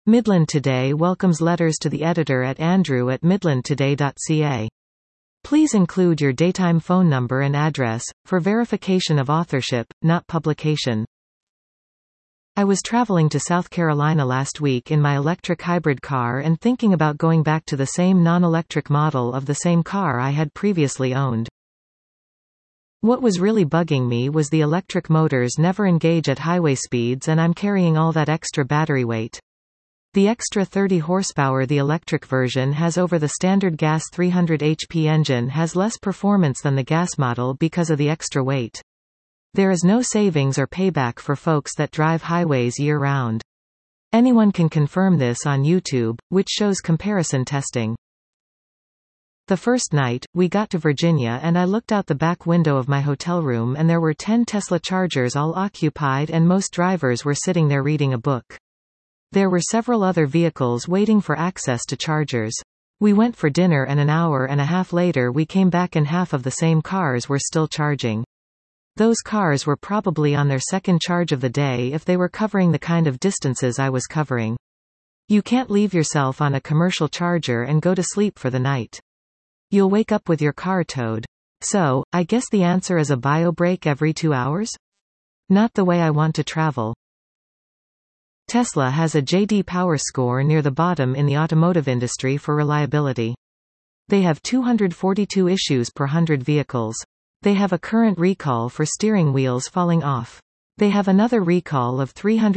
Midland Today welcomes letters to the editor at andrew@midlandtoday.ca. Please include your daytime phone number and address, for verification of authorship, not publication. I was traveling to South Carolina last week in my electric hybrid car and thinking about going back to the same non-electric model of the same car I had previously owned. What was really bugging me was the electric motors never engage at highway speeds and I'm carrying all that extra battery weight. The extra 30 horsepower the electric version has over the standard gas 300 HP engine has less performance than the gas model because of the extra weight. There is no savings or payback for folks that drive highways year-round. Anyone can confirm this on YouTube, which shows comparison testing. The first night, we got to Virginia and I looked out the back window of my hotel room and there were 10 Tesla Chargers all occupied and most drivers were sitting there reading a book. There were several other vehicles waiting for access to chargers. We went for dinner and an hour and a half later we came back and half of the same cars were still charging. Those cars were probably on their second charge of the day if they were covering the kind of distances I was covering. You can't leave yourself on a commercial charger and go to sleep for the night. You'll wake up with your car towed. So, I guess the answer is a bio break every 2 hours? Not the way I want to travel. Tesla has a J.D. Power score near the bottom in the automotive industry for reliability. They have 242 issues per 100 vehicles. They have a current recall for steering wheels falling off. They have another recall of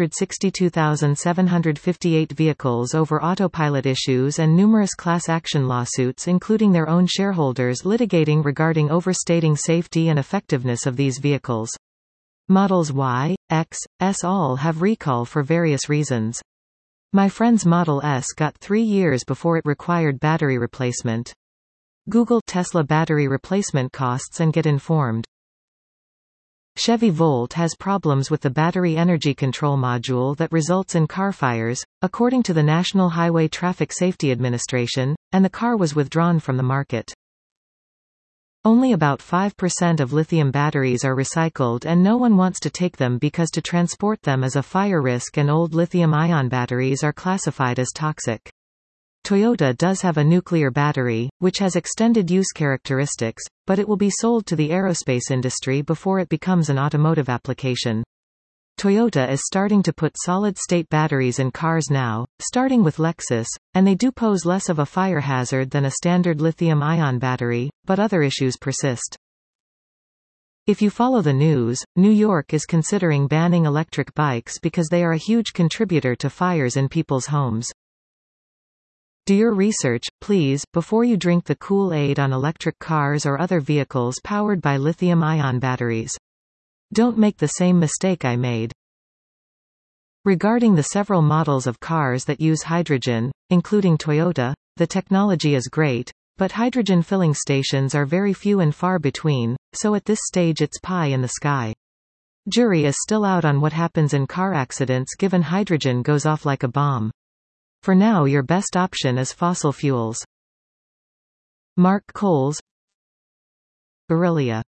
362,758 vehicles over autopilot issues and numerous class action lawsuits including their own shareholders litigating regarding overstating safety and effectiveness of these vehicles. Models Y, X, S all have recall for various reasons. My friend's Model S got 3 years before it required battery replacement. Google Tesla battery replacement costs and get informed. Chevy Volt has problems with the battery energy control module that results in car fires, according to the National Highway Traffic Safety Administration, and the car was withdrawn from the market. Only about 5% of lithium batteries are recycled and no one wants to take them because to transport them is a fire risk and old lithium-ion batteries are classified as toxic. Toyota does have a nuclear battery, which has extended use characteristics, but it will be sold to the aerospace industry before it becomes an automotive application. Toyota is starting to put solid-state batteries in cars now, starting with Lexus, and they do pose less of a fire hazard than a standard lithium-ion battery, but other issues persist. If you follow the news, New York is considering banning electric bikes because they are a huge contributor to fires in people's homes. Do your research, please, before you drink the Kool-Aid on electric cars or other vehicles powered by lithium-ion batteries. Don't make the same mistake I made. Regarding the several models of cars that use hydrogen, including Toyota, the technology is great, but hydrogen filling stations are very few and far between, so at this stage it's pie in the sky. Jury is still out on what happens in car accidents given hydrogen goes off like a bomb. For now your best option is fossil fuels. Mark Coles, Aurelia.